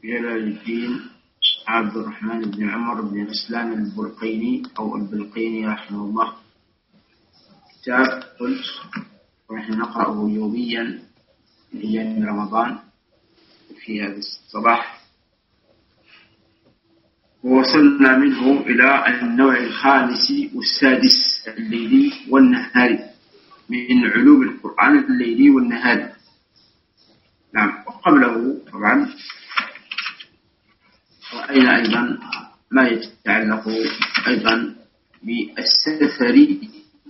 جلال الدين عبد الرحمن بن عمر بن غسلان البلقيني أو البلقيني رحمه الله. كتاب قلت ونحن نقرأه يوميا في أيام رمضان في هذا الصباح، ووصلنا منه إلى النوع الخامس والسادس الليلي والنهاري من علوم القرآن الليلي والنهاري. نعم، وقبله طبعا رأينا أيضا ما يتعلق أيضا بالسفري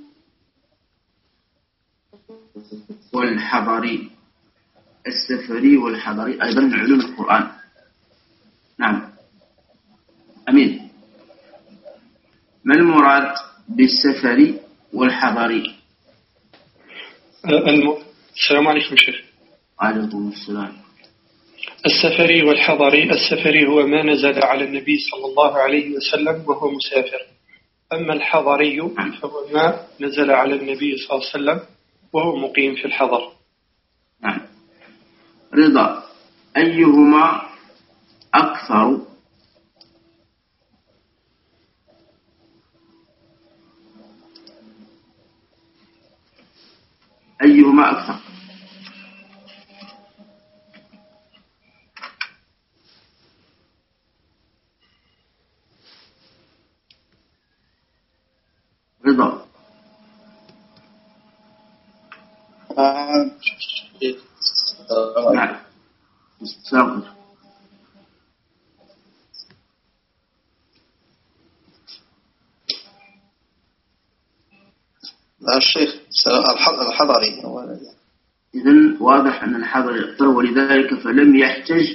والحضري. السفري والحضري أيضا من علوم القرآن. نعم، أمين. ما المراد بالسفري والحضري؟ السلام عليكم شيخ. وعليكم السلام. السفري والحضري: السفري هو ما نزل على النبي صلى الله عليه وسلم وهو مسافر، أما الحضري فهو ما نزل على النبي صلى الله عليه وسلم وهو مقيم في الحضر. نعم. رضا، أيهما أكثر؟ أيهما أكثر؟ رضا. نعم. مستقر. الشيخ الحضري. إذن واضح أن الحضري أكثر، ولذلك فلم يحتج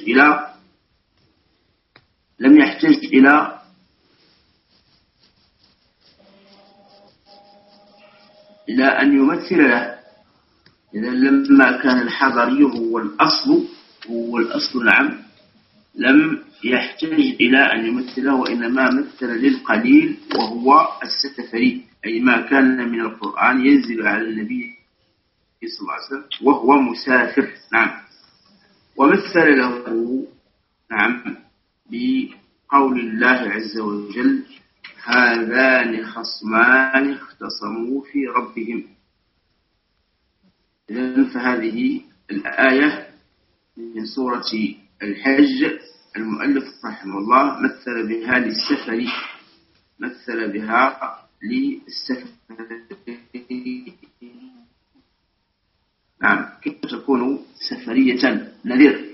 إلى أن يمثل له. إذا لما كان الحضري هو الأصل نعم، لم يحتج إلى أن يمثله، وإنما مثل للقليل وهو السفري، أي ما كان من القرآن ينزل على النبي صلى الله عليه وسلم وهو مسافر. نعم. ومثل له نعم بقول الله عز وجل: هذان خصمان اختصموا في ربهم. إذن فهذه الآية من سورة الحج المؤلف رحمه الله مثل بها للسفر، نعم. كيف تكون سفرية نذير؟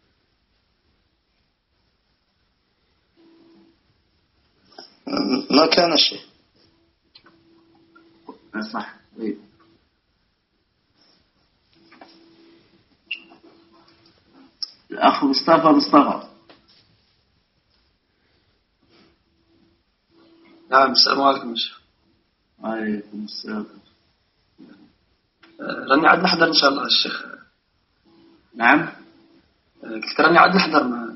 ما كان شيء صح. طيب. الأخ مصطفى. نعم. السلام عليكم شيخ. وعليكم السلام. راني عاد نحضر إن شاء الله الشيخ. نعم. قلت راني عاد نحضر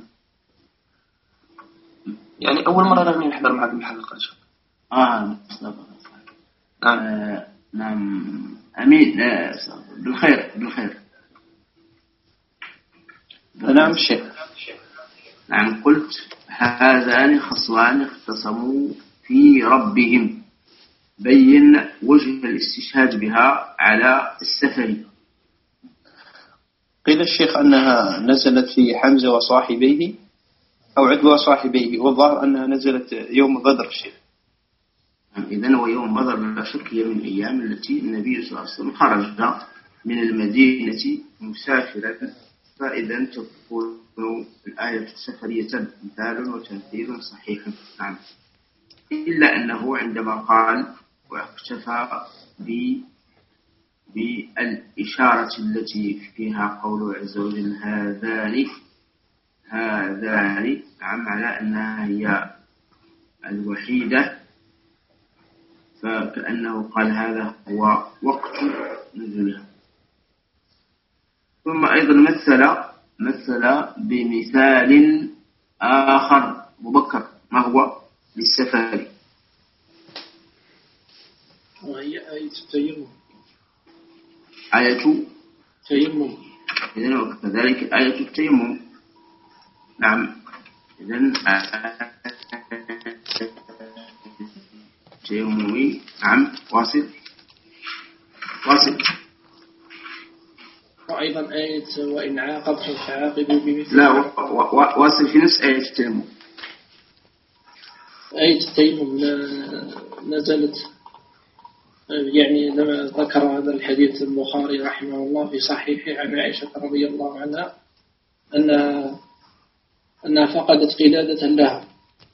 يعني أول مرة راني نحضر معكم الحلقة إن شاء الله. مصطفى. نعم. نعم. أمين. بالخير. نعم الشيخ. نعم. قلت: هذان خصمان اختصموا في ربهم. بين وجه الاستشهاد بها على السفر. قيل الشيخ أنها نزلت في حمزة وصاحبيه أو عدوى وصاحبيه، والظاهر أنها نزلت يوم بدر الشيخ. إذن ويوم بدر لا شك هي من الأيام التي النبي صلى الله عليه وسلم خرج من المدينة مسافرا، فإذا تكون الآية سفرية مثال وتمثيل صحيح. نعم. إلا أنه عندما قال واكتفى بالإشارة التي فيها قوله عز وجل: هذان نعم، على أنها هي الوحيدة، فكأنه قال هذا هو وقت نزولها. ثم أيضا مثل بمثال آخر مبكر، ما هو؟ للسفر. وهي آية التيمم. آية تيمم. إذن وكذلك آية التيمم. نعم. إذن تيممي. نعم. واصل. وأيضا آية وإن عاقبتم فعاقبوا بمثل. لا، واصل في نفس آية التيمم. آية التيمم نزلت يعني لما ذكر هذا الحديث البخاري رحمه الله في صحيحه عن عائشة رضي الله عنها أنها فقدت قلادة لها،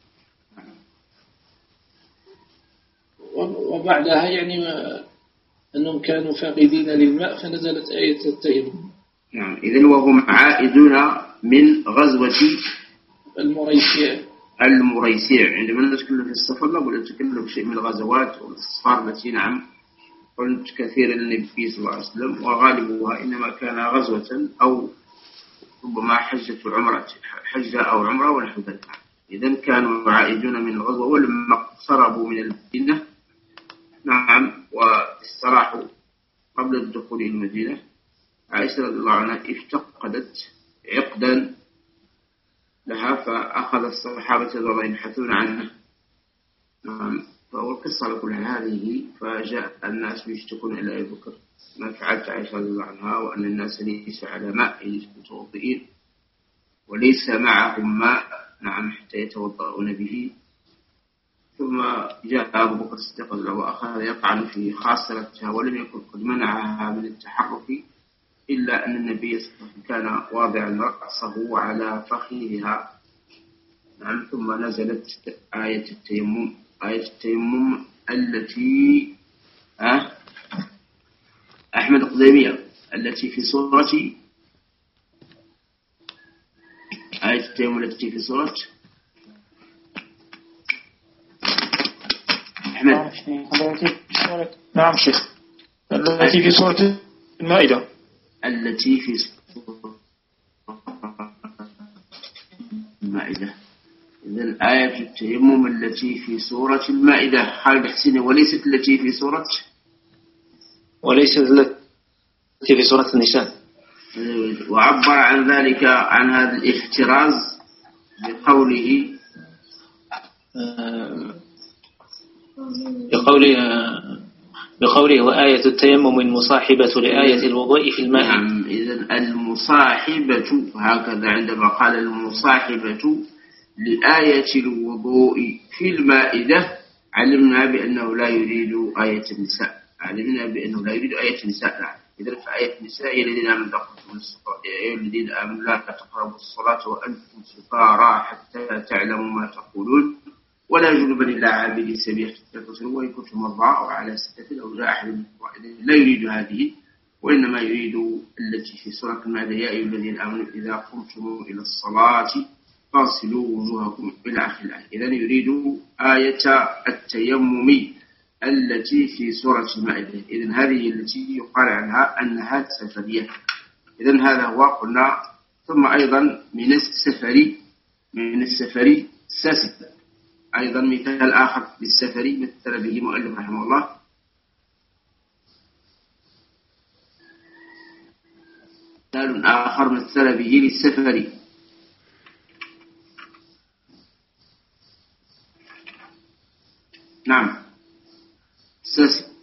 وبعدها يعني أنهم كانوا فاقدين للماء فنزلت آية التيمم. نعم. إذن وهم عائدون من غزوة المريسيع. عندما نتكلم في السفر نقول نتكلم في شيء من الغزوات والسفر التي نعم قلت كثيرا للنبي صلى الله عليه وسلم، وغالبها إنما كان غزوة أو ربما حجة أو عمرة ونحو ذلك. إذن كانوا عائدون من الغزوة، ولما اقتربوا من المدينة نعم واستراحوا قبل الدخول إلى المدينة، عائشة رضي الله عنها افتقدت عقدا لها، فأخذ الصحابة رضي الله يبحثون عنها. نعم. فهو القصة كلها هذه، فجاء الناس يشتكون إلى أبي بكر ما فعلت عائشة رضي الله عنها، وأن الناس ليس على ماء متوضئين وليس معهم ماء نعم حتى يتوضؤون به. ثم جاء أبو بكر الصديق وأخذ يطعن في خاصرتها، ولم يكن قد منعها من التحرك إلا أن النبي صلى الله عليه وسلم كان واضعا رأسه على فخذها. نعم. ثم نزلت آية التيمم التي أحمد قديمية التي في سورة آية التيمم التي في سورة أحمد. نعم شيخ. التي في سورة المائدة. التي في سورة المائدة. إذن آية التيمم التي في سورة المائدة. خالد حسين. وليست التي في سورة النساء. وعبر عن ذلك عن هذا الاحتراز بقوله وآية التيمم المصاحبة لآية الوضوء في الماء. نعم. إذن المصاحبة هكذا عندما قال المصاحبة لآية الوضوء في المائدة علمنا بأنه لا يريد آية النساء. نعم. إذن فآية النساء يا الذين آمنوا لا تقربوا الصلاة وأنتم سكارى حتى تعلموا ما تقولون ولا جنبا إلا عابري سبيل تغتسلوا وإن كنتم مرضى أو على سفر أو جاء أحد منكم لا يريد هذه، وإنما يريد التي في سورة المائدة يا أيها الذين آمنوا إذا قمتم إلى الصلاة فاغسلوا وجوهكم إلى آخر الآية. إذن يريد آية التيمم التي في سورة المائدة. إذن هذه التي يقال عنها أنها سفرية. إذن هذا هو قلنا. ثم أيضا من السفر الساسد أيضا مثال آخر للسفر مثل به مؤلف رحمه الله. مثال آخر مثل به للسفر. نعم. الساسد.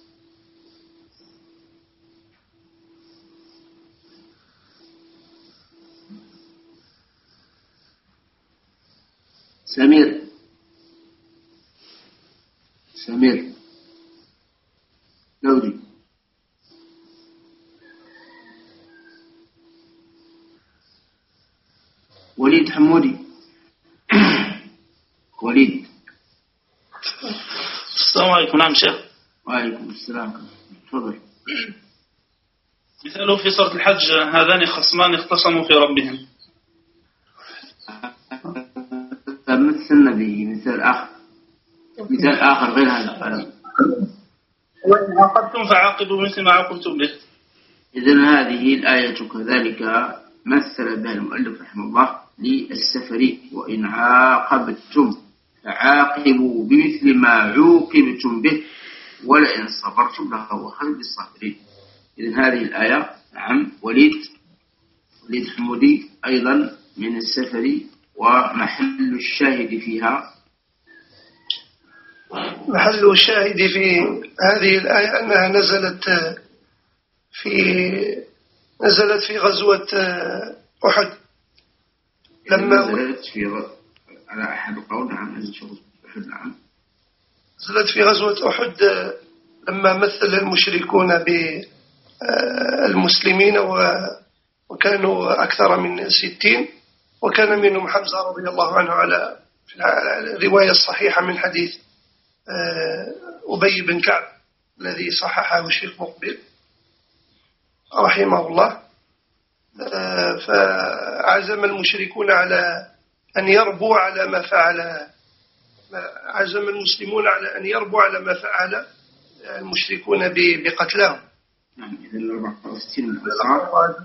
سمير لودي. وليد حمودي. وليد. السلام عليكم. نعم شيخ. وعليكم السلام. تفضل. مثاله في سورة الحج هذان خصمان اختصموا في ربهم. مثلنا به مثال آخر غير هذا. وإن عاقبتم فعاقبوا مثل ما عاقبتم به. إذن هذه الآية كذلك مثل بها المؤلف رحمه الله للسفر. وإن عاقبتم فعاقبوا بمثل ما عوقبتم به ولئن صبرتم لهو خير للصابرين. إذن هذه الآية نعم. وليد حمودي أيضا من السفر ومحل الشاهد فيها. محل الشاهد في هذه الآية أنها نزلت في غزوة أحد. لما نزلت على أحد القول. نعم نعم نزلت في غزوة أحد لما مثل المشركون بالمسلمين وكانوا أكثر من 60، وكان منهم حمزة رضي الله عنه على الرواية الصحيحة من حديث أبي بن كعب الذي صححه الشيخ مقبل رحمه الله. فعزم المشركون على أن يربوا على ما فعل، عزم المسلمون على أن يربوا على ما فعل المشركون بقتلهم. نعم إذن 64 من الأنصار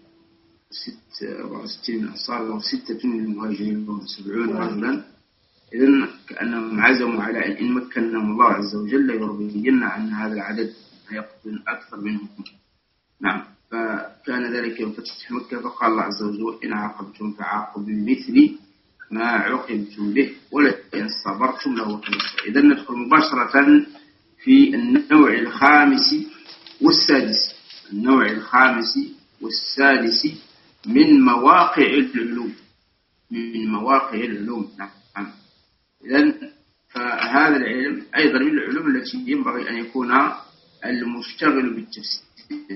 64 من الأنصار و6 من المهاجرين و70 رجلا. إذن كأنهم عزموا على إن مكنهم الله عز وجل يربين عن هذا العدد يقتل أكثر منهم. نعم فكان ذلك يوم فتح مكة، فقال الله عز وجل إن عاقبتم فعاقبوا بمثل ما عوقبتم به ولئن صبرتم لهو خير. إذن ندخل مباشرة في النوع الخامس والسادس. النوع الخامس والسادس من مواقع العلوم. من مواقع العلوم. نعم إذن فهذا العلم أيضا من العلوم التي ينبغي أن يكون المشتغل بالتفسير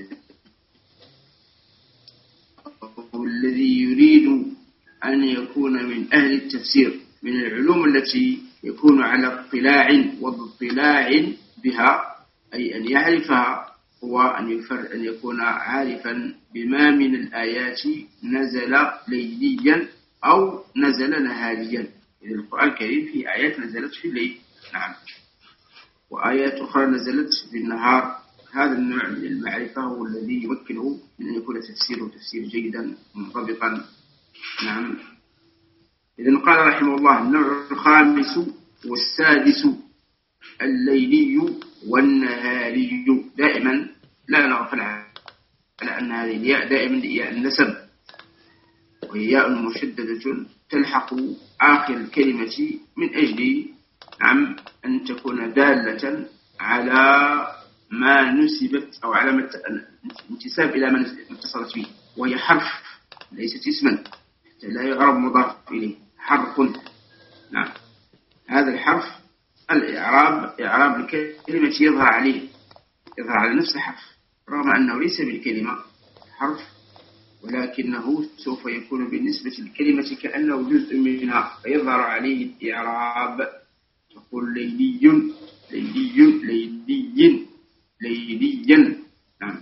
والذي يريد أن يكون من أهل التفسير من العلوم التي يكون على اطلاع واضطلاع بها، أي أن يعرفها، هو أن يكون عارفا بما من الآيات نزل ليليا أو نزل نهاريا. إذا القرآن الكريم فيه آيات نزلت في الليل، نعم، وآيات أخرى نزلت في النهار. هذا النوع من المعرفة هو الذي يمكنه من أن يكون تفسير جيدا منضبطا. نعم إذن قال رحمه الله النوع الخامس والسادس الليلي والنهاري. دائما لا نغفل على أن هذه الياء دائما ياء النسب، وهي ياء مشددة تلحق آخر الكلمة من أجل نعم أن تكون دالة على ما نسبت أو على انتساب إلى ما اتصلت به، وهي حرف ليست اسما، لا يعرب مضاف إليه، حرف. نعم هذا الحرف إعراب الكلمة يظهر على نفس الحرف رغم أنه ليس بالكلمة حرف، ولكنه سوف يكون بالنسبة للكلمة كأنه جزء منها فيظهر عليه الإعراب. تقول ليلي ليلي ليلي ليليا. نعم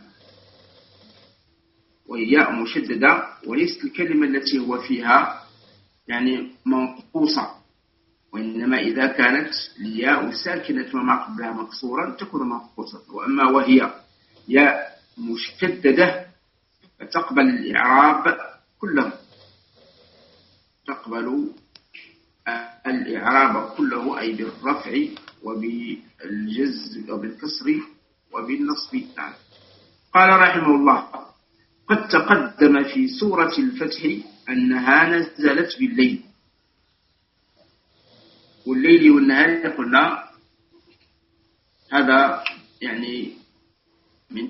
وياء مشددة وليست الكلمة التي هو فيها يعني منقوصة، وإنما إذا كانت الياء ساكنة وما قبلها مكسورا تكون منقوصة. وأما وهي ياء مشددة فتقبل الإعراب كله، تقبل الإعراب كله، أي بالرفع وبالجزم وبالكسر وبالنصب. نعم. قال رحمه الله قد تقدم في سورة الفتح أنها نزلت بالليل، والليل والنهار قلنا هذا يعني من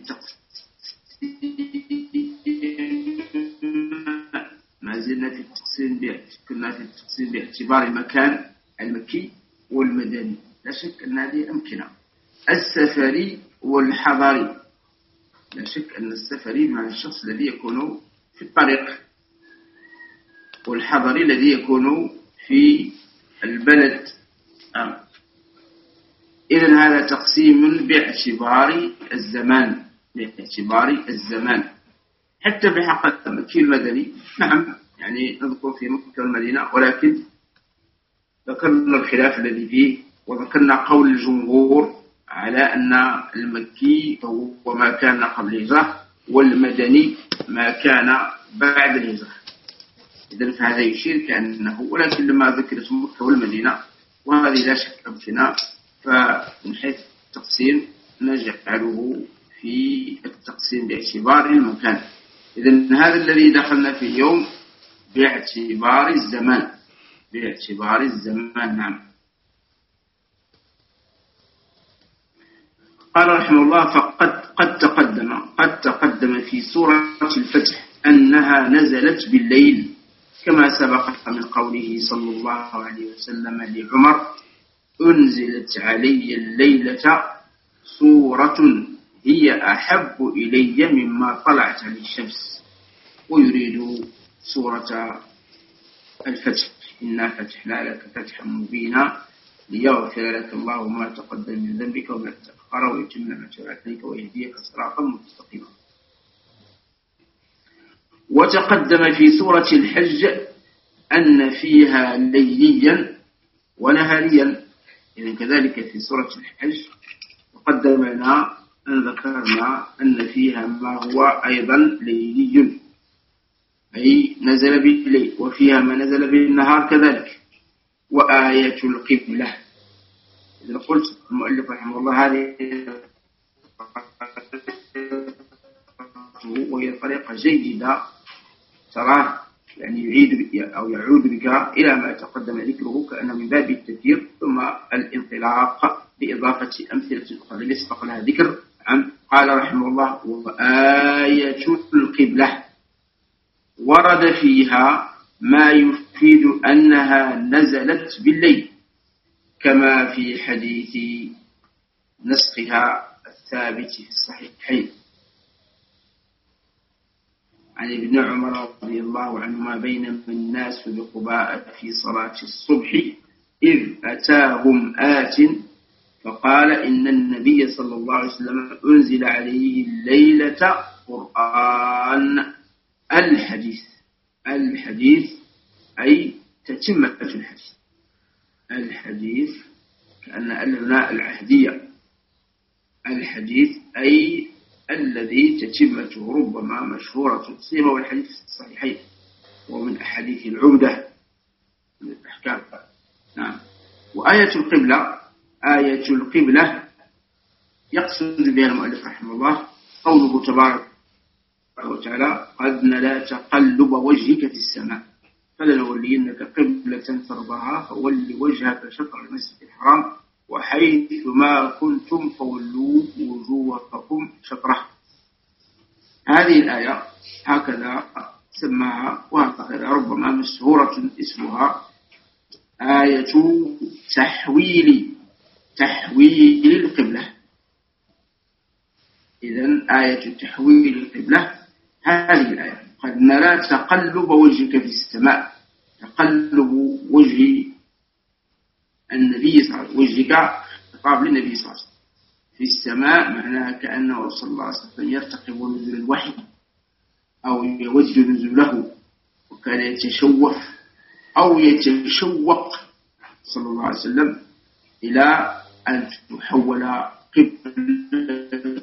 ما زلنا في التقسيم كنا في التقسيم باعتبار المكان المكي والمدني. لا شك أن هذه أمكنة السفري والحضري. لا شك أن السفري مع الشخص الذي يكون في الطريق، والحضري الذي يكون في البلد. إذن هذا تقسيم باعتبار الزمان حتى بحق المكي المدني. نعم يعني نذكر في مكة والمدينة، ولكن ذكرنا الخلاف الذي فيه وذكرنا قول الجمهور على أن المكي هو ما كان قبل الهجرة والمدني ما كان بعد الهجرة. إذن فهذا يشير كأنه، ولكن لما ذكرت مكة والمدينة وهذه لا شك أمكنة، فمن حيث التقسيم نجعله في التقسيم باعتبار المكان. إذن هذا الذي دخلنا فيه اليوم باعتبار الزمان، باعتبار الزمان. نعم. قال رحمه الله: قد تقدم في سورة الفتح أنها نزلت بالليل كما سبق من قوله صلى الله عليه وسلم لعمر: أنزلت علي الليلة سورة هي أحب إلي مما طلعت عليه الشمس، ويريد سورة الفتح: إنا فتحنا لك فتحا مبينا ليغفر لك الله ما تقدم من ذنبك وما تأخر ويتم نعمته عليك ويهديك صراطا مستقيما. وتقدم في سورة الحج أن فيها ليليا ونهاريا. إذن كذلك في سورة الحج تقدم لنا أن ذكرنا أن فيها ما هو أيضا ليلي، أي نزل بالليل، وفيها ما نزل بالنهار كذلك. وآية القبلة، إذا قلت المؤلف رحمه الله هذه وهي طريقة جيدة تراه يعني يعود بك إلى ما تقدم ذكره كأنه من باب التذكير، ثم الانطلاق بإضافة أمثلة أخرى ليس لها ذكر. قال رحمه الله: وآية القبلة ورد فيها ما يفيد أنها نزلت بالليل، كما في حديث نسخها الثابت في الصحيحين عن ابن عمر رضي الله عنهما: بينما الناس بقباء في صلاة الصبح إذ أتاهم آت فقال إن النبي صلى الله عليه وسلم أنزل عليه الليلة قرآن. الحديث أي تتمة الحديث. الحديث كأن هنا العهدية. الحديث أي الذي تتمته ربما مشهورة سيما والحديث الصحيحين، ومن أحاديث العمدة من الأحكام. نعم. وآية القبلة، آية القبلة يقصد بها المؤلف رحمه الله قوله تبارك وتعالى: قد نرى تقلب وجهك في السماء فلنولينك قبلة ترضاها فول وجهك شطر المسجد الحرام وحيث ما كنتم فولوا وجوهكم شطره. هذه الآية هكذا سماها، وهكذا ربما مشهورة اسمها آية تحويل القبلة. إذن آية تحويل القبلة هذه الآية: قد نرى تقلب وجهك في السماء. تقلب وجه النبي صلى الله عليه وسلم، وجهك خطاب للنبي صلى الله عليه وسلم في السماء، معناها كأنه صلى الله عليه وسلم يرتقب نزول الوحي أو يود نزوله، وكان يتشوف أو يتشوق صلى الله عليه وسلم إلى أن تحول قبلة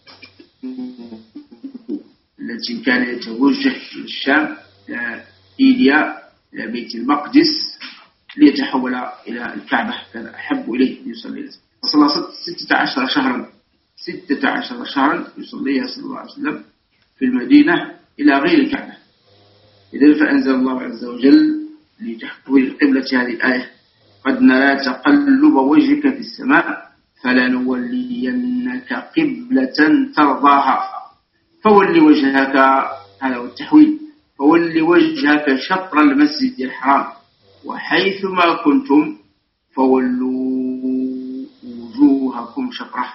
التي كان يتوجه إلى الشام، إلى إيليا، إلى بيت المقدس، ليتحول إلى الكعبة. كان أحب إليه يصلي إليه. وصلى 16 شهرا يصليها صلى الله عليه وسلم في المدينة إلى غير الكعبة. إذن فأنزل الله عز وجل لتحويل القبلة هذه الآية: قد نرى تقلب وجهك في السماء فلنولينك قبلة ترضاها فول وجهك، هذا هو التحويل، فول وجهك شطر المسجد الحرام وحيث ما كنتم فولوا وجوهكم شطره.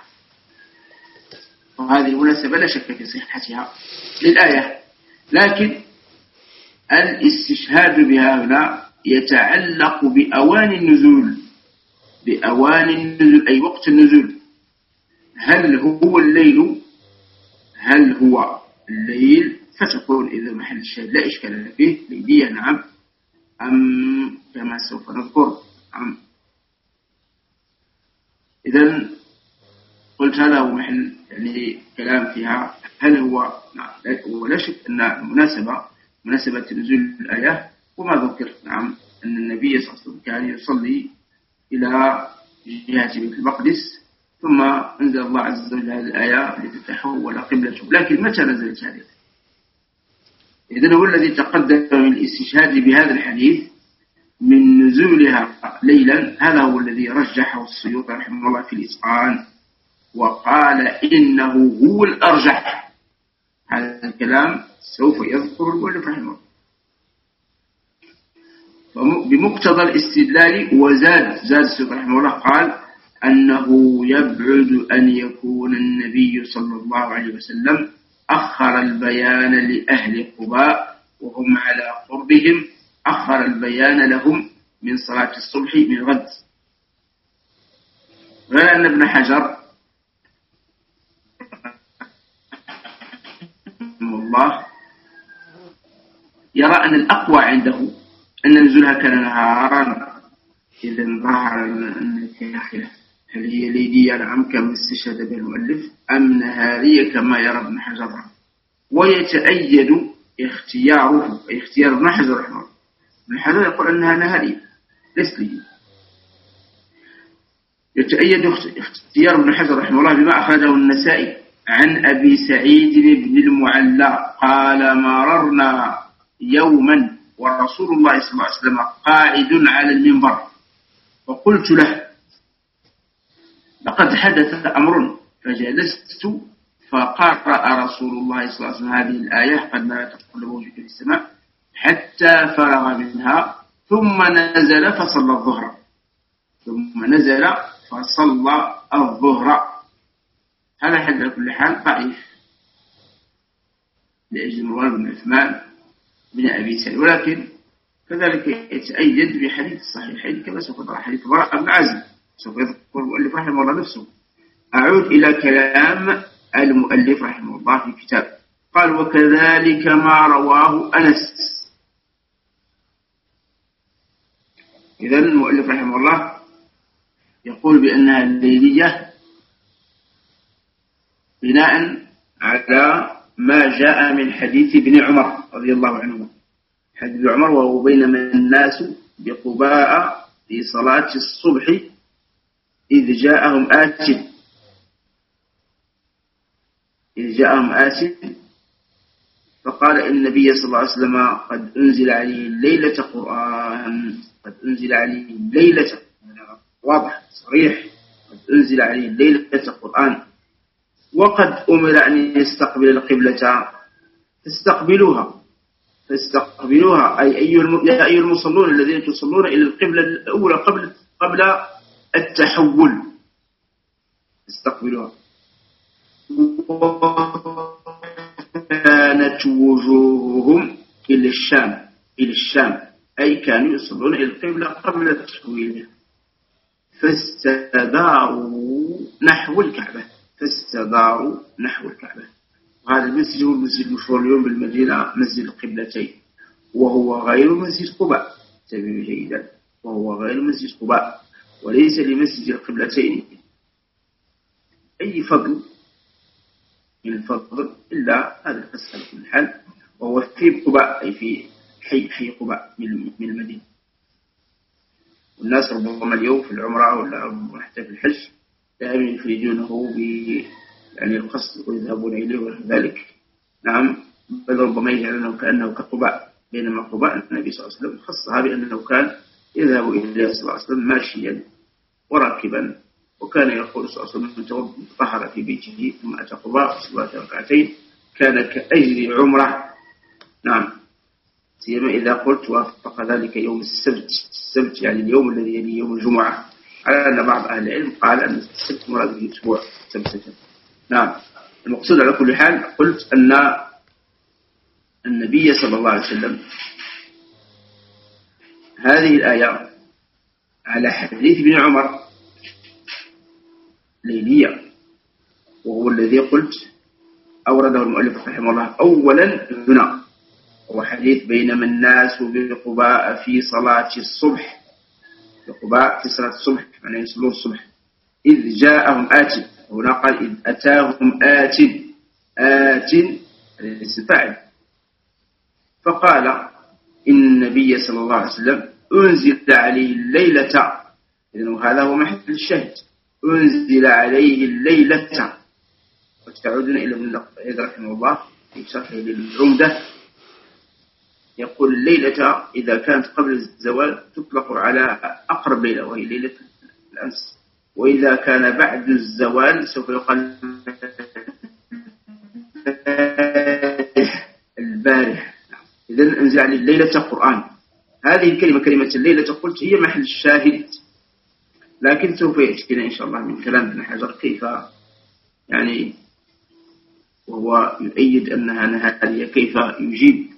وهذه المناسبة لا شك في صحتها للآية، لكن الاستشهاد بها هنا يتعلق بأوان النزول، أي وقت النزول. هل هو الليل فتكون إذا محل الشاهد لا إشكال فيه ليلية، نعم، أم كما سوف نذكر. إذن قلت هذا هو محل يعني كلام فيها. هل هو ولا شك أن مناسبة نزول الآية وما ذكر، نعم، أن النبي صلى الله عليه وسلم كان يصلي إلى جهة بيت المقدس، ثم أنزل الله عز وجل هذه الآية لتتحول قبلته. لكن متى نزلت هذه؟ إذن هو الذي تقدم من الاستشهاد بهذا الحديث من نزولها ليلا، هذا هو الذي رجحه السيوطي رحمه الله في الإتقان، وقال إنه هو الأرجح. هذا الكلام سوف يذكر المؤلف رحمه الله. بمقتضى الاستدلال وزاد السيوطي رحمه الله قال أنه يبعد أن يكون النبي صلى الله عليه وسلم أخر البيان لأهل قباء وهم على قربهم، أخر البيان لهم من صلاة الصبح من غد. غير أن ابن حجر رحمه الله يرى أن الأقوى عنده أن نزولها كان نهارا، إذا ظهر أن فيها خلاف، هل هي ليلية نعم كما استشهد به المؤلف أم نهارية كما يرى ابن حجر، ويتأيد اختيار ابن حجر رحمه الله. ابن حجر يقول أنها نهارية ليست ليلية. يتأيد اختيار ابن حجر رحمه الله بما أخرجه النسائي عن أبي سعيد بن المعلى قال مررنا يوما ورسول الله صلى الله عليه وسلم قاعد على المنبر، وقلت له لقد حدث أمر، فجلست فقرأ رسول الله صلى الله عليه وسلم هذه الآية قد نرى تقلب وجهك في السماء حتى فرغ منها، ثم نزل فصلى الظهر. هذا حد على كل حال ضعيف لأجل مروان بن عثمان بن أبي سعيد، ولكن كذلك يتأيد بحديث الصحيحين كما سوف نرى حديث براء بن عازب، سوف يذكر المؤلف رحمه الله نفسه. أعود إلى كلام المؤلف رحمه الله في كتاب، قال وكذلك ما رواه أنس. إذن المؤلف رحمه الله يقول بأنها الليلية بناء على ما جاء من حديث ابن عمر رضي الله عنه، حديث ابن عمر وهو بينما الناس بقباء في صلاة الصبح إذ جاءهم آت فقال إن النبي صلى الله عليه وسلم قد أنزل عليه الليلة قرآن، واضح صريح، قد أنزل عليه الليلة قرآن، وقد أمر أن يستقبل القبلة فاستقبلوها أي أيها المصلون الذين تصلون إلى القبلة الأولى قبل التحول، استقبلوها. كانت وجوههم إلى الشام أي كانوا يصلون إلى القبلة قبل التحويل، فاستداروا نحو الكعبة. وهذا المسجد هو المسجد المشهور اليوم بالمدينة، مسجد القبلتين، وهو غير مسجد قباء، تبين جيدا، وهو غير مسجد قباء، وليس لمسجد القبلتين أي فضل من الفضل إلا هذا القصة في الحال، وهو في قباء أي في حي قباء من المدينة. والناس ربما اليوم في العمرة ولا حتى في الحج دائما يفيدونه يعني القصد ويذهبون إليه وذلك، نعم، بل ربما يجعلونه كأنه كقباء، بينما قباء النبي صلى الله عليه وسلم خصها بأنه كان يذهب إليه صلى الله عليه وسلم ماشيا وراكبا، وكان يقول صلى الله عليه وسلم من طهر في بيته ثم أتى قباء صلاة ركعتين كان كأجر عمرة، نعم، سيما إذا قلت وافق ذلك يوم السبت يعني اليوم الذي يلي يوم الجمعة، على أن بعض أهل العلم قال أن السبت مراد به أسبوع سبتة. نعم، المقصود على كل حال قلت أن النبي صلى الله عليه وسلم هذه الآية على حديث ابن عمر ليلية، وهو الذي قلت أورده المؤلف رحمه الله أولا هنا، هو حديث بينما الناس بقباء في صلاة الصبح، بقباء في صلاة الصبح يعني يصلون الصبح، إذ جاءهم آت، هنا قال إذ أتاهم آت الفاعل، فقال إن النبي صلى الله عليه وسلم أنزل عليه الليلة، إذن هذا هو محل الشهد، أنزل عليه الليلة. وتعودنا إلى ابن القيم رحمه الله في شرحه للعمدة يقول الليلة إذا كانت قبل الزوال تطلق على أقرب ليلة وهي ليلة الأمس، وإذا كان بعد الزوال سوف يقال البارح. إذن أنزل عليه الليلة قرآن. هذه الكلمة كلمة الليلة قلت هي محل الشاهد، لكن سوف يأتينا إن شاء الله من كلام ابن حجر كيف يعني وهو يؤيد أنها نهارية كيف يجيب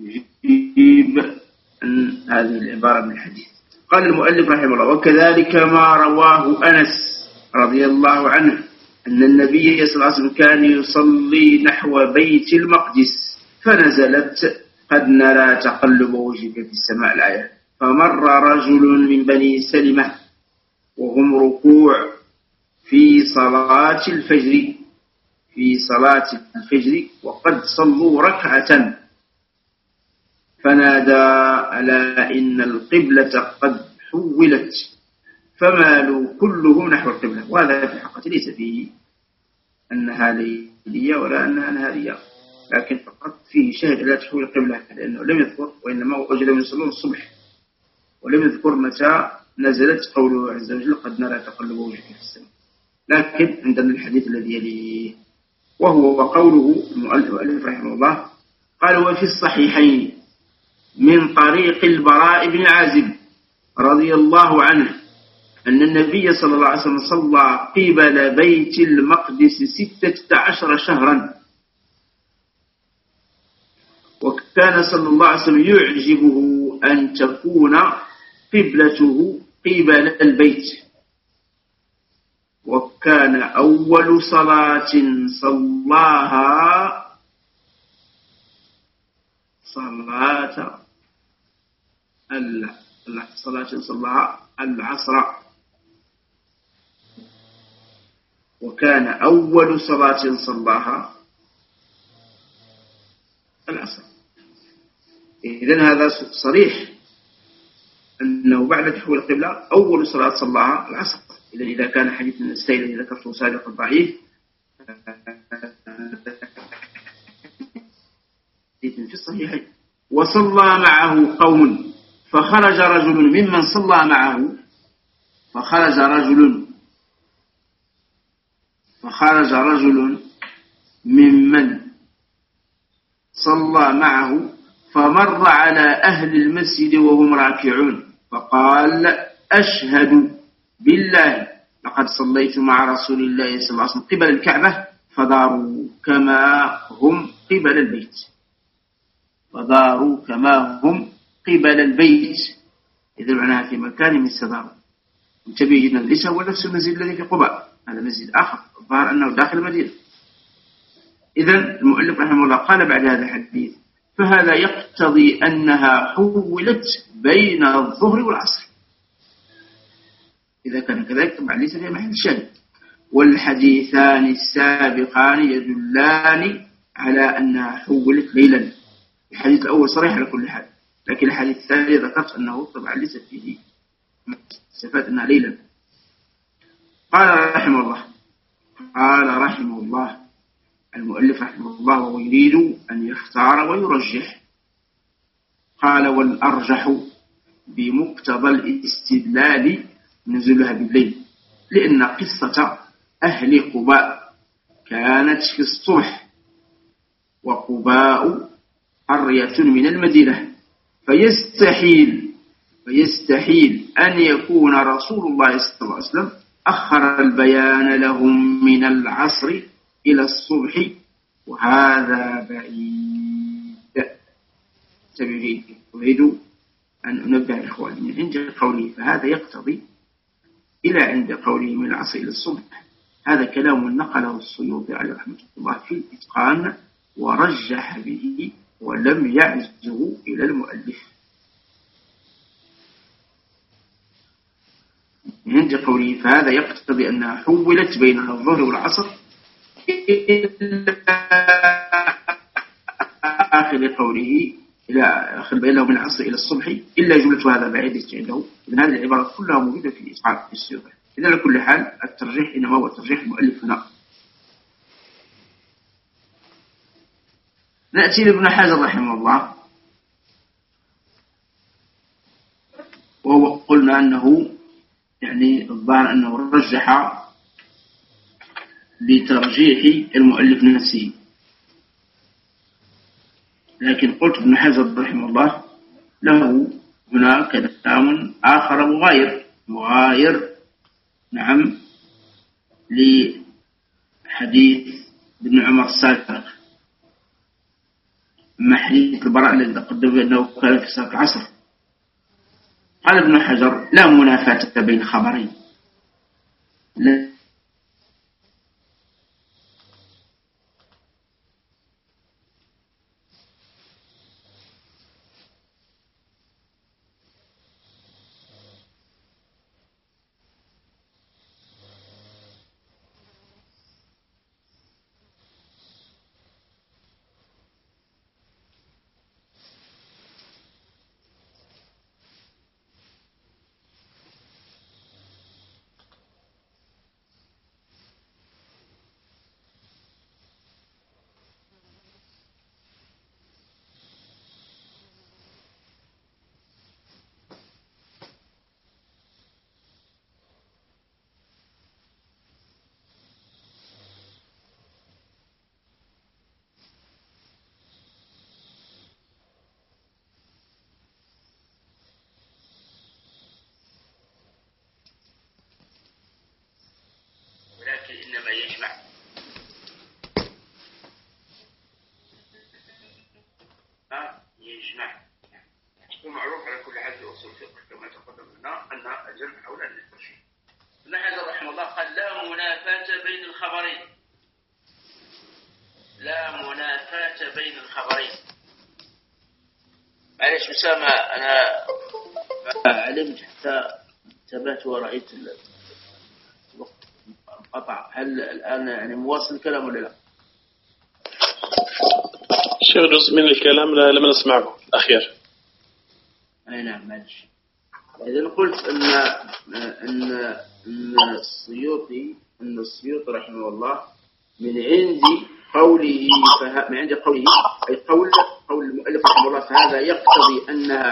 عن هذه العبارة من الحديث. قال المؤلف رحمه الله: وكذلك ما رواه أنس رضي الله عنه أن النبي صلى الله عليه وسلم كان يصلي نحو بيت المقدس فنزلت قد نرى تقلب وجهك في السماء الآية، فمر رجل من بني سلمة وهم ركوع في صلاة الفجر وقد صلوا ركعة، فنادى ألا إن القبلة قد حولت، فمالوا كلهم نحو القبلة. وهذا في الحقيقة ليس فيه أنها ليلية ولا أنها نهارية، لكن فقط فيه شاهد لا تحول القبلة، لأنه لم يذكر، وإنما وجدهم يصلون الصبح ولم يذكر متى نزلت قوله عز وجل قد نرى تقلب وجهك في السماء. لكن عندنا الحديث الذي يليه وهو قوله المؤلف رحمه الله قال: وفي الصحيحين من طريق البراء بن عازب رضي الله عنه أن النبي صلى الله عليه وسلم صلى قبل بيت المقدس 16 شهرا، وكان صلى الله عليه وسلم يعجبه أن تكون قبلته قبل البيت، وكان أول صلاة صلاها العصر، وكان أول صلاة صلاها العصر. إذن هذا صريح أنه بعد تحويل القبلة أول صلاة صلاها العصر. إذا كان حديث من السيد الذي ذكرته سابقا ضعيف في الصحيحين. وصلى معه قوم فخرج رجل ممن صلى معه فخرج رجل ممن صلى معه فمر على أهل المسجد وهم راكعون فقال: أشهد بالله لقد صليت مع رسول الله صلى الله عليه وسلم قبل الكعبة فداروا كما هم قبل البيت. إذا معناها في مكان من السدار. انتبه جدا، ليس هو نفس المسجد الذي في قباء، هذا مسجد آخر الظاهر أنه داخل المدينة. إذا المؤلف رحمه الله قال بعد هذا الحديث: فهذا يقتضي أنها حولت بين الظهر والعصر. إذا كان كذلك طبعا ليس فيها محل شاهد. والحديثان السابقان يدلان على أنها حولت ليلا. الحديث الأول صريح على كل حال، لكن الحديث الثاني ذكرت أنه طبعا ليس فيه صفات أنها ليلا. قال رحمه الله المؤلف رحمه الله وهو يريد أن يختار ويرجح. قال: والأرجح بمقتضى الاستدلال نزلها بالليل، لأن قصة أهل قباء كانت في الصبح، وقباء قرية من المدينة، فيستحيل أن يكون رسول الله صلى الله عليه وسلم أخر البيان لهم من العصر إلى الصبح، وهذا بعيد. أريد أن أنبه إخواني من عند قوله فهذا يقتضي إلى عند قوله من العصر إلى الصبح، هذا كلام نقله السيوطي عليه رحمة الله في الإتقان ورجح به ولم يعزه إلى المؤلف. من عند قوله فهذا يقتضي أنها حولت بين الظهر والعصر إلى آخر قوله إلى آخر بينه من العصر إلى الصبح إلا جملة هذا بعيد عنده. إذن هذه العبارة كلها موجودة في الإسقاط في السيوطي. إذن على كل حال الترجيح إنما هو ترجيح المؤلف هنا. نأتي لابن حجر رحمه الله قلنا أنه يعني الظاهر أنه رجح لترجيح المؤلف نفسه، لكن قلت ابن حجر رحمه الله له هناك كلام آخر مغاير نعم لحديث ابن عمر السابق، أما حديث البراء الذي قدم أنه كان في ساق العصر. قال ابن حجر لا منافاة بين خبرين، إنما يجمع ومعروف على كل حال في أصول الفقه كما تقدم لنا أن الجمع أولى من الترجيح. ابن حجر رحمه الله قال لا منافاة بين الخبرين، لا منافاة بين الخبرين. معلش أسامة أنا علمت حتى انتبهت ورأيت قطع. هل الآن يعني مواصل الكلام ولا لا؟ شيخ جزء من الكلام لم نسمعه الأخير. أي نعم معلش. إذا قلت أن السيوطي رحمه الله من عند قوله أي قول المؤلف رحمه الله فهذا يقتضي أنها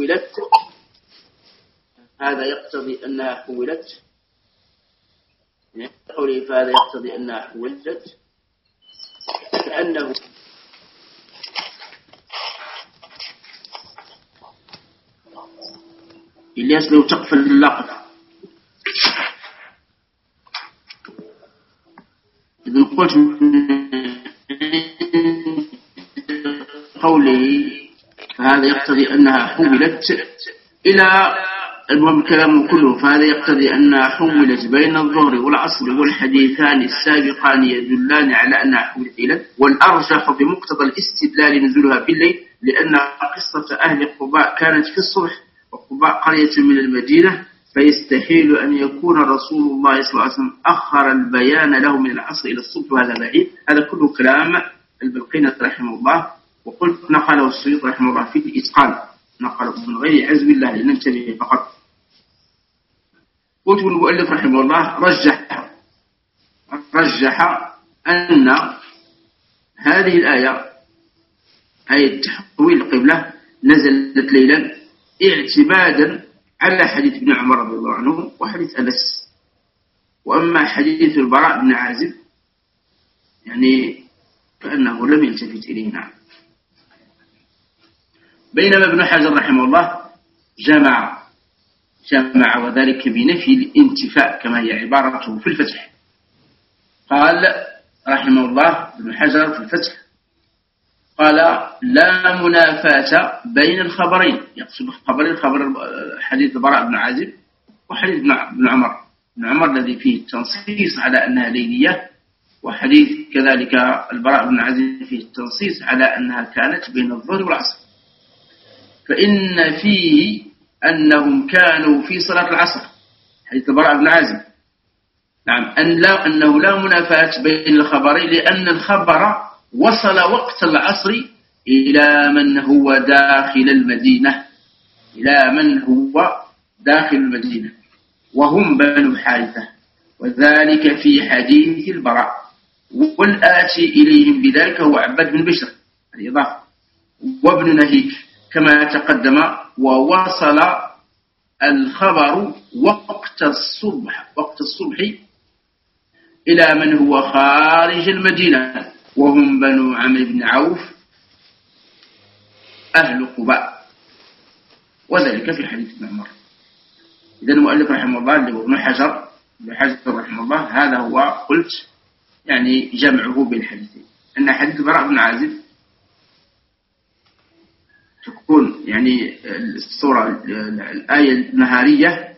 حولت يعني قوله فهذا يقتضي أنها حولت كأنه إلياس لو تقفل اللقطة. إذن قلت قوله فهذا يقتضي أنها حولت إلى المهم كلامه كله، فهذا يقتضي أنها حولت بين الظهر والعصر والحديثان السابقان يدلان على أنها حولت إلى، والأرجح بمقتضى الاستدلال نزولها بالليل لأن قصة أهل قباء كانت في الصبح، وقباء قرية من المدينة، فيستحيل أن يكون رسول الله صلى الله عليه وسلم أخر البيان له من العصر إلى الصبح، وهذا بعيد. هذا كله كلام البلقيني رحمه الله، وقلت نقله السيوطي رحمه الله في الإتقان، نقله من غير عزم الله لننتبه فقط. قلت المؤلف رحمه الله رجح أن هذه الآية أي تحويل القبلة نزلت ليلا اعتمادا على حديث ابن عمر رضي الله عنه وحديث أنس، وأما حديث البراء بن عازب يعني كأنه لم يلتفت إليه. نعم. بينما ابن حجر رحمه الله جمع وذلك بنفي الانتفاء كما هي عبارته في الفتح. قال رحمه الله ابن حجر في الفتح قال لا منافاة بين الخبرين، يقصد خبر حديث البراء بن عازب وحديث ابن عمر الذي فيه التنصيص على أنها ليلية، وحديث كذلك البراء بن عازب فيه التنصيص على أنها كانت بين الظهر والعصر، فإن فيه أنهم كانوا في صلاة العصر حديث البراء بن عازب. نعم. أنه لا منافاة بين الخبرين لأن الخبر وصل وقت العصر إلى من هو داخل المدينة وهم بنو حارثة، وذلك في حديث البراء، والآتي إليهم بذلك هو عباد بن بشر الإضافة وابن نهيك كما تقدم، ووصل الخبر وقت الصبح إلى من هو خارج المدينة وهم بنو عمرو بن عوف أهل قباء، وذلك في حديث ابن عمر. إذا المؤلف رحمه الله اللي هو ابن حجر رحمه الله هذا هو قلت يعني جمعه بالحديثين، أن حديث براء بن عازب تكون يعني السورة الآية النهارية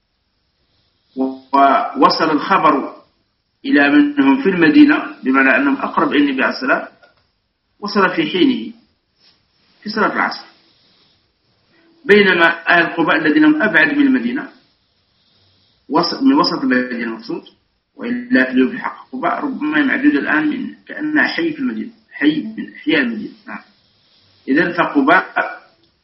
ووصل الخبر إلى منهم في المدينة بمعنى أنهم أقرب إلى النبي عليه الصلاة، وصل في حينه في صلاة العصر، بينما أهل قباء الذين هم أبعد من المدينة من وسط المدينة المقصود، وإلا اليوم في حق قباء ربما معدود الآن من كأنها حي في المدينة، حي من أحياء المدينة. نعم. إذن فقباء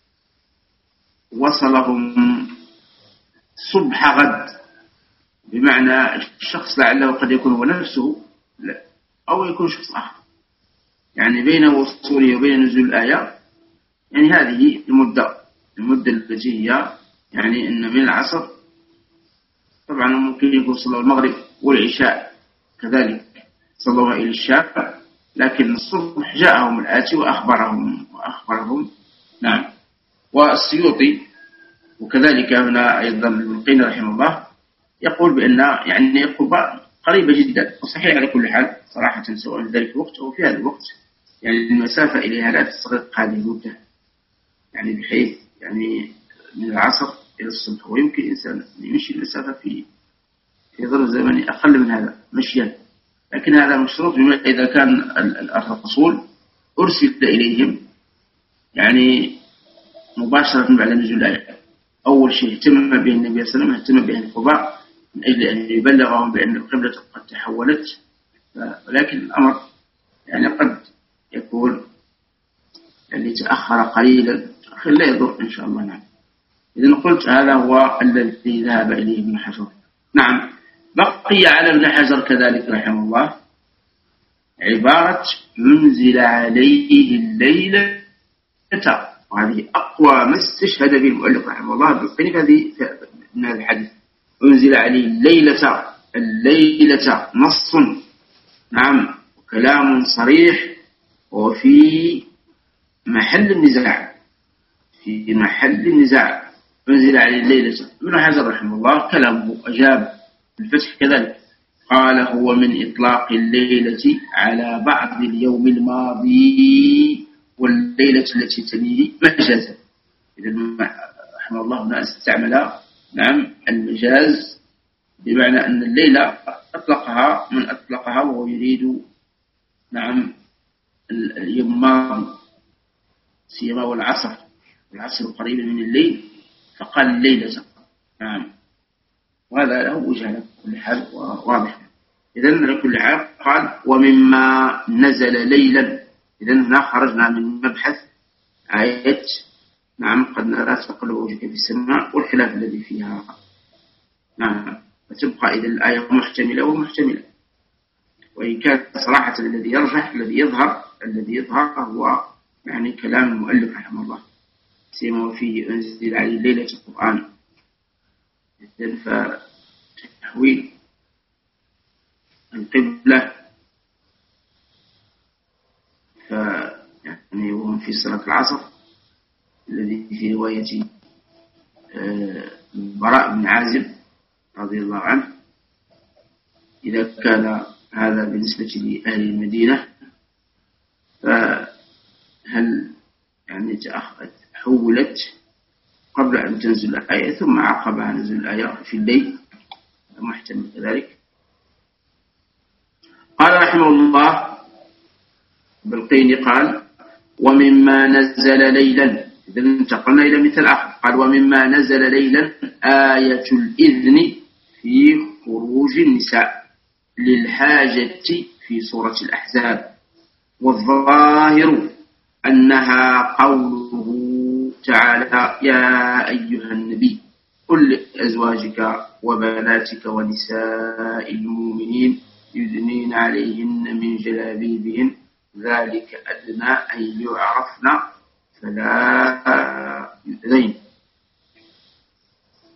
وصلهم صبح غد، بمعنى الشخص لعله قد يكون هو نفسه لا أو يكون شخص آخر، يعني بين وصوله وبين نزول الآية يعني هذه المدة التي هي يعني إن من العصر طبعا ممكن يكون صلى المغرب والعشاء كذلك صلوا إلى الشام، لكن الصبح جاءهم الآتي وأخبرهم. نعم. والسيوطي وكذلك هنا أيضا ابن قيم رحمه الله يقول بأن يعني قباء قريبة جدا، وصحيح على كل حال صراحة سواء في ذلك الوقت أو في هذا الوقت يعني المسافة إليها لا تستغرق هذه المدة، يعني بحيث يعني من العصر إلى الصبح، ويمكن إنسان يمشي المسافة في ظرف زمني أقل من هذا مشيا، لكن هذا مشروط إذا كان الرسول أرسل إليهم يعني مباشرة بعد نزول الآية. أول شيء اهتم به النبي صلى الله عليه وسلم، اهتم به القباء من أجل أن يبلغهم بأن القبلة قد تحولت، ولكن الأمر يعني قد يكون يعني تأخر قليلا، لا يضر إن شاء الله. نعم. إذن قلت هذا هو الذي ذهب إليه ابن حجر. نعم. بقي على ابن حجر كذلك رحمه الله عبارة ينزل عليه الليلة، وهذه أقوى ما استشهد به المؤلف رحمه الله بالقيم من هذا الحديث. ينزل عليه الليلة نص، نعم، وكلام صريح وفي محل النزاع، ينزل عليه الليلة. ابن حجر رحمه الله كلامه أجاب الفتح كذلك، قال هو من إطلاق الليلة على بعض اليوم الماضي والليلة التي تليه مجازا. إذن رحمه الله هنا استعمل نعم المجاز بمعنى أن الليلة أطلقها وهو يريد نعم اليوم الماضي سيما والعصر قريب من الليل فقال الليلة. نعم. وهذا له وجه على كل حال واضح. إذن على كل حال قال ومما نزل ليلا. إذن هنا خرجنا من مبحث آية نعم قد نرى تقلب وجهك في السماء والخلاف الذي فيها. نعم. فتبقى إذن الآية محتملة ومحتملة، وإن كان صراحة الذي يظهر هو يعني كلام المؤلف رحمه الله، سيما وفيه أنزل عليه ليلة القرآن. إذن فتحويل القبلة يعني وهم في صلاة العصر الذي في رواية براء بن عازب رضي الله عنه، إذا كان هذا بالنسبة لأهل المدينة فهل يعني حولت قبل أن تنزل الآية ثم عقبها نزل الآية في الليل، محتمل كذلك. قال رحمه الله بالقين قال ومما نزل ليلا. إذا انتقلنا إلى مثل آخر، قال ومما نزل ليلا آية الإذن في خروج النساء للحاجة في سورة الأحزاب، والظاهر أنها قوله تعالى يا أيها النبي قل لأزواجك وبناتك ونساء المؤمنين يدنين عليهن من جلابيبهن ذلك أدنى أن يعرفن فلا يؤذين.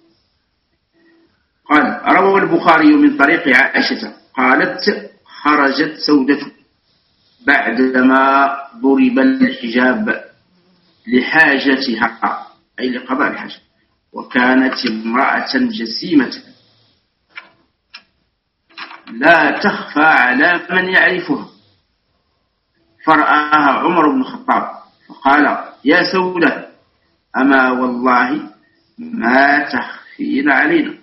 البخاري من طريق عائشة قالت خرجت سودة بعدما ضرب الحجاب لحاجتها أي لقضاء الحاجة، وكانت امرأة جسيمة لا تخفى على من يعرفها، فرآها عمر بن الخطاب فقال يا سودة أما والله ما تخفين علينا،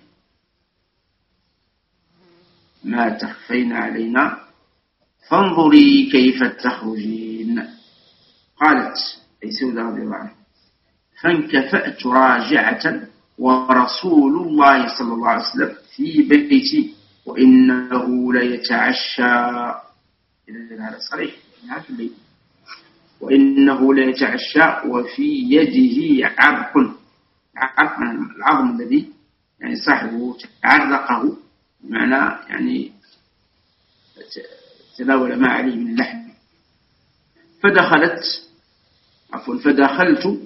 ما تخفين علينا فانظري كيف تخرجين. قالت أي سودة رضي الله عنها فانكفأت راجعة ورسول الله صلى الله عليه وسلم في بيتي وإنه ليتعشى، هذا صريح في الليل، وإنه ليتعشى وفي يده عرق، عرق من العظم الذي يعني صاحبه تعرقه، بمعنى يعني تناول ما عليه من اللحم. فدخلت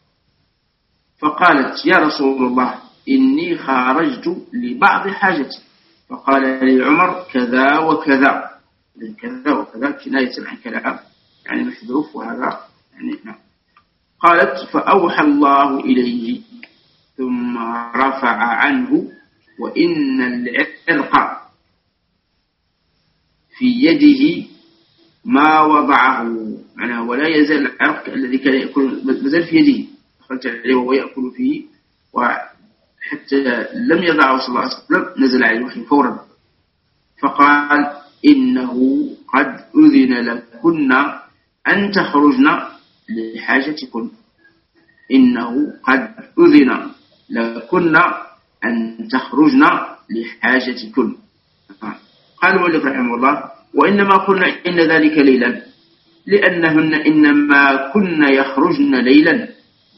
فقالت يا رسول الله إني خرجت لبعض حاجتي، فقال لي عمر كذا وكذا، كذا وكذا كناية عن كلام يعني محذوف، وهذا يعني نعم. قالت فأوحى الله إليه ثم رفع عنه وإن العرق في يده ما وضعه، معناه ولا يزال العرق الذي كان يأكل مازال في يده، دخلت عليه وهو يأكل فيه، وحتى لم يضعه صلى الله عليه وسلم نزل عليه الوحي فورا، فقال إنه قد أذن لكن أن تخرجن لحاجتكن، إنه قد أذن لكن أن تخرجن لحاجتكن. قال المؤلف رحمه الله وإنما قلنا إن ذلك ليلا لأنهن إنما كن يخرجن ليلا.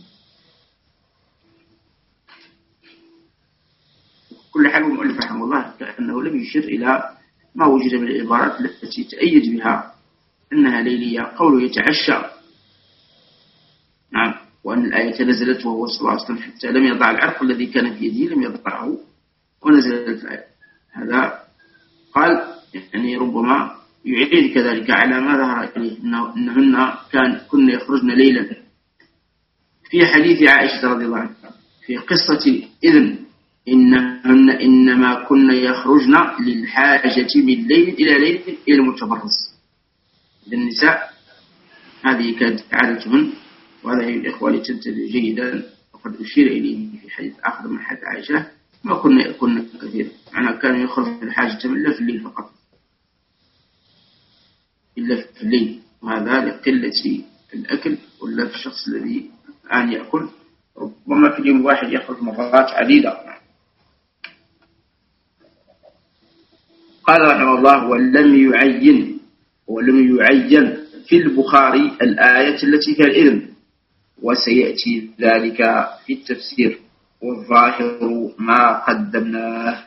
كل حال المؤلف رحمه الله كأنه لم يشير إلى ما وجد من العبارات التي تأيد بها أنها ليلية. قوله يتعشى نعم، وأن الآية نزلت وهو صلى الله عليه وسلم حتى لم يضع العرق الذي كان في يده لم يضعه ونزلت الآية. هذا قال يعني ربما يعيد كذلك على ما ظهر إليه إنهن كن يخرجن ليلا. في حديث عائشة رضي الله عنها في قصة إذن إنهن إنما كن يخرجن للحاجة من ليل إلى ليل إلى المتبرز. النساء هذه كانت عادتهن، وهذا الإخوة لتنتبه جيدا، وقد أشير إليه في حديث آخر من حديث عائشة ما كنا يأكلن كثيرا، معناه كانوا يخرجن الحاجة إلا في الليل فقط، إلا في الليل، وهذا لقلة الأكل ولا في الشخص الذي الآن يأكل ربما في اليوم واحد يخرج مرات عديدة. قال رحمه الله ولم يعين في البخاري الآية التي فيها الإذن، وسيأتي ذلك في التفسير، والظاهر ما قدمناه.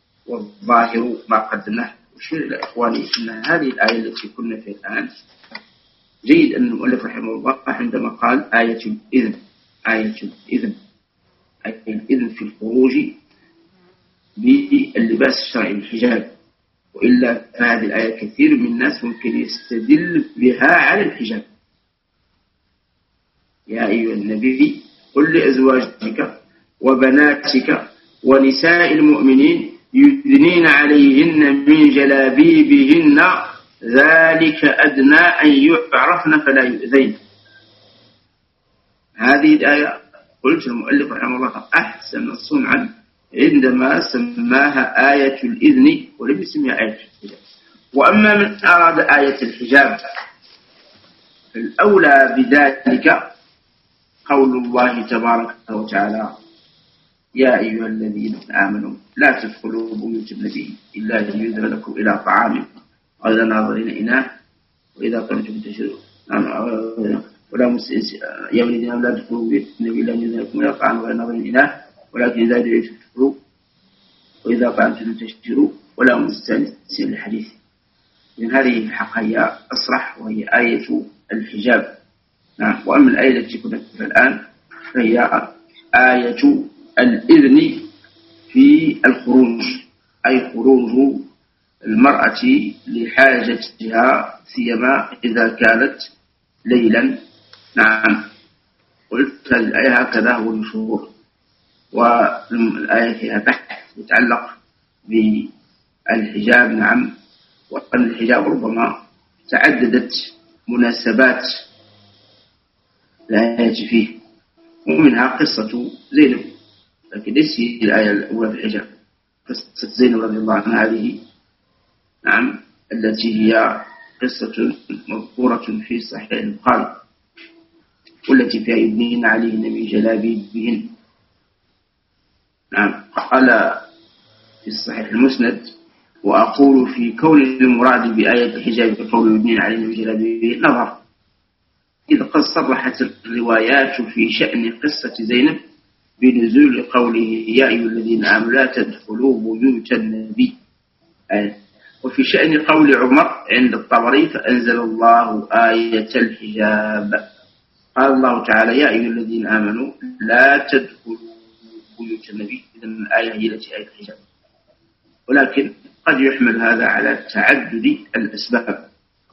أشير إلى إخواني أن هذه الآية التي كنا فيها الآن جيد أن المؤلف رحمه الله عندما قال آية الإذن أي الإذن في الخروج باللباس الشرعي الحجاب، وإلا فهذه الآية كثير من الناس ممكن يستدل بها على الحجاب. يا أيها النبي قل لأزواجك وبناتك ونساء المؤمنين يدنين عليهن من جلابيبهن ذلك أدنى أن يعرفن فلا يؤذين. هذه الآية قلت المؤلف رحمه الله أحسن صنعا عندما سماها آية الإذن ولم يسميها آية الحجاب. وأما من أراد آية الحجاب الأولى بذلك قول الله تبارك وتعالى يا أيها الذين آمنوا لا تدخلوا بيوت النبي إلا أن يؤذن لكم إلى طعام غير ناظرين إناه وإذا قمتم تشهدوا ولا يا الذين آمنوا لا تدخلوا بيوت النبي إلا أن يؤذن لكم إلى طعام غير ناظرين إناه ولكن إذا دعيتم تدخلوا وإذا قمتم تشهدوا ولا مستأنسين للحديث. من هذه الحق هي أصرح وهي آية الحجاب. نعم. وأما الآية التي كنا فيها الآن فهي آية الإذن في الخروج، أي خروج المرأة لحاجتها سيما إذا كانت ليلا. نعم، قلت الآية هكذا هو المشهور، والآية فيها بحث يتعلق بالحجاب. نعم، وأن الحجاب ربما تعددت مناسبات الآية فيه، ومنها قصة زينب، لكن ليس هي الآية الأولى في الحجاب. قصة زينب رضي الله عنها هذه نعم التي هي قصة مذكورة في صحيح البخاري، والتي فيها يبنين عليهن من جلابيبهن. نعم، قال في الصحيح المسند: وأقول في كون المراد بآية الحجاب بقول يبنين عليهن من جلابيبهن نظر، إذ قد صرحت الروايات في شأن قصة زينب بنزول قوله يا أيها الذين آمنوا لا تدخلوا بيوت النبي، وفي شأن قول عمر عند الطبري فأنزل الله آية الحجاب. قال الله تعالى يا أيها الذين آمنوا لا تدخلوا بيوت النبي، إذن الآية هي التي آية الحجاب، ولكن قد يحمل هذا على تعدد الأسباب.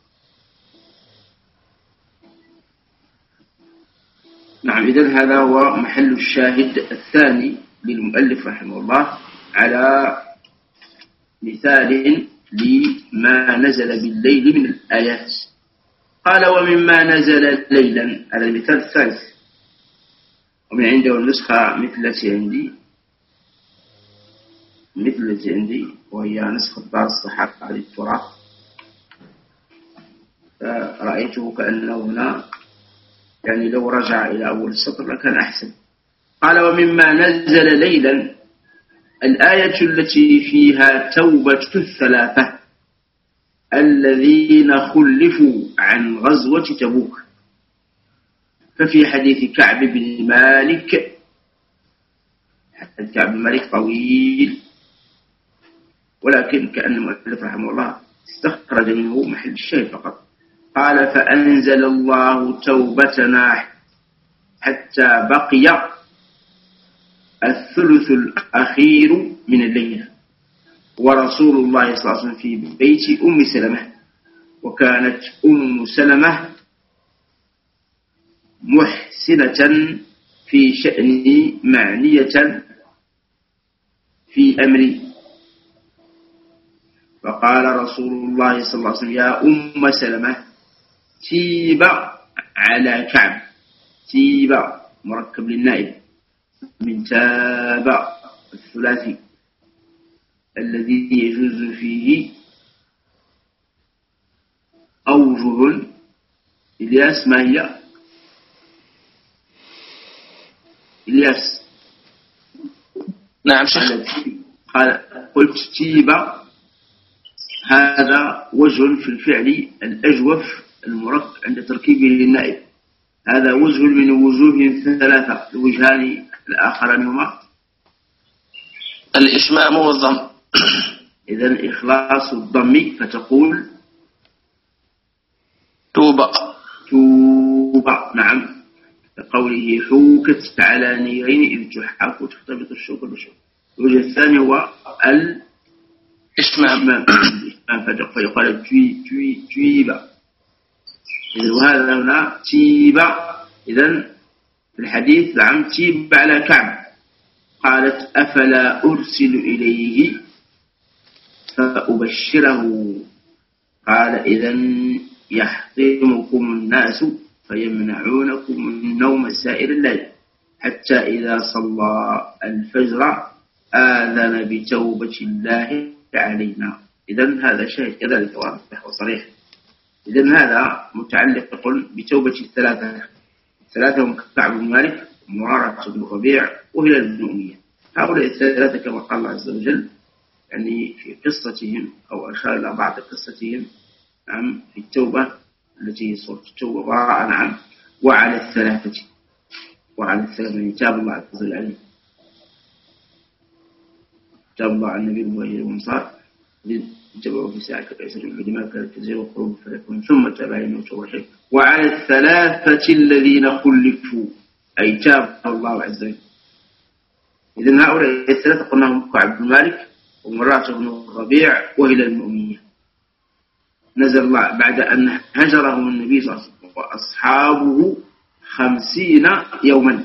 نعم، إذن هذا هو محل الشاهد الثاني للمؤلف رحمه الله على مثال لما نزل بالليل من الآيات. قال ومما نزل ليلا، على المثال الثالث، ومن عنده النسخة مثل التي عندي وهي نسخة دار الصحابة للتراث، فرأيته كأنه هنا يعني لو رجع إلى أول السطر لكان أحسن. قال ومما نزل ليلا الآية التي فيها توبة الثلاثة الذين خلفوا عن غزوة تبوك. ففي حديث كعب بن مالك، حديث كعب بن مالك طويل، ولكن كأن المؤلف رحمه الله استخرج منه محل الشيء فقط. قال فأنزل الله توبتنا حتى بقي الثلث الأخير من الليل، ورسول الله صلى الله عليه وسلم في بيت أم سلمة، وكانت أم سلمة محسنة في شأني معنية في أمري، فقال رسول الله صلى الله عليه وسلم يا أم سلمة تيب على كعب، تيب مركب للنائب من تاب الثلاثي الذي يجوز فيه أوجه. إلياس ما هي؟ إلياس نعم شيخ. قلت تيب، هذا وجه في الفعل الأجوف المركب عند تركيبه للنائب، هذا وجه من وجوه ثلاثة. الوجهان الآخران هما الإشمام والضم. إذن إخلاص الضم فتقول توبة. نعم، قوله حوكت على نيرين إذ تحاك وتختبط الشوك بالشوك. الوجه الثاني هو الإشمام فيقال تويبة. إذن وهذا هنا تيبة. إذن في الحديث نعم تيب على كعب. قالت أفلا أرسل إليه فأبشره؟ قال إذن يحطمكم الناس فيمنعونكم النوم سائر الليل حتى إذا صلى الفجر آذن بتوبة الله علينا. إذن هذا شاهد كذلك واضح وصريح. إذن هذا متعلق بتوبة الثلاثة هم كعب بن مالك ومرارة بن ربيع وهلال بن أمية. هؤلاء الثلاثة كما قال الله عز وجل يعني في قصتهم أو أشار إلى بعض قصتهم نعم في التوبة التي هي صورة التوبة براءة. نعم، وعلى الثلاثة من تاب الله عز وجل عليه، تاب الله على النبي المهاجر والأنصار اتبعوا في ساعة العسر لما كانت تزيغ قلوب فلكم ثم تاب عليهم وتوبوا. وعلى الثلاثة الذين خلفوا أي تاب الله عز وجل. إذن هؤلاء الثلاثة قلناهم كعب بن مالك ومراته بن الربيع وإلى المؤمنين. نزل الله بعد أن هجرهم النبي صلى الله عليه وسلم وأصحابه 50 يوما.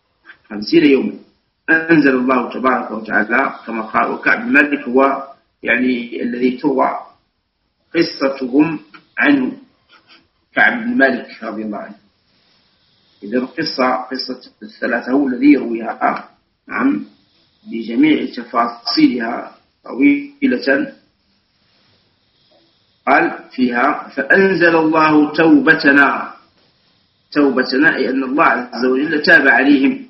أنزل الله تبارك وتعالى كما قال. وكعب بن مالك هو يعني الذي تروى قصتهم عنه، كعب بن مالك رضي الله عنه. إذا قصة الثلاثة هو الذي يرويها نعم بجميع تفاصيلها طويلة. قال فيها: فأنزل الله توبتنا أي أن الله عز وجل تاب عليهم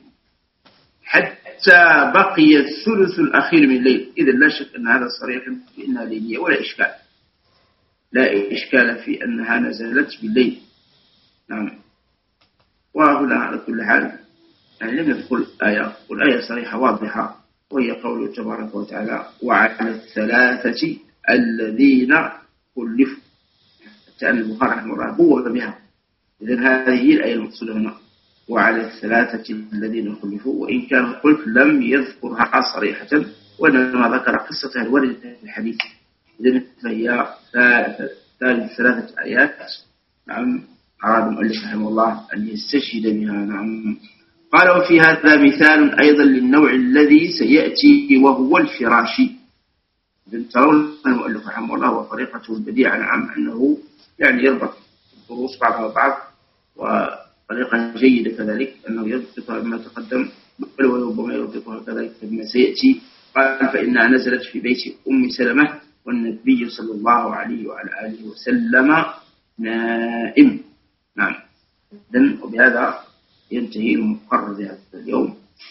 حتى بقي الثلث الأخير من الليل. إذا لا شك أن هذا صريح في أنها ليلية ولا إشكال، لا إشكال في أنها نزلت بالليل. نعم. وهنا على كل حال يعني لم يذكر آية، والآية صريحة واضحة، وهي قوله تبارك وتعالى: وعلى الثلاثة الذين خلفوا. كأن البخاري رحمه الله بوّب بها. إذن هذه هي الآية المقصودة هنا، وعلى الثلاثة الذين خلفوا، وإن كان الخلف لم يذكرها صريحة وإنما ذكر قصتها الواردة في الحديث. إذن فهي ثلاثة آيات نعم أراد المؤلف رحمه الله أن يستشهد بها. نعم. قال: وفي هذا مثال أيضا للنوع الذي سيأتي وهو الفراشي. إذن ترون المؤلف رحمه الله وطريقته البديعة نعم أنه يعني يربط الدروس بعضها بعض، وطريقة جيدة كذلك أنه يربطها بما تقدم، بل وربما يربطها كذلك بما سيأتي. قال: فإنها نزلت في بيت أم سلمة والنبي صلى الله عليه وعلى آله وسلم نائم. نعم. إذن وبهذا ينتهي المقرر هذا اليوم.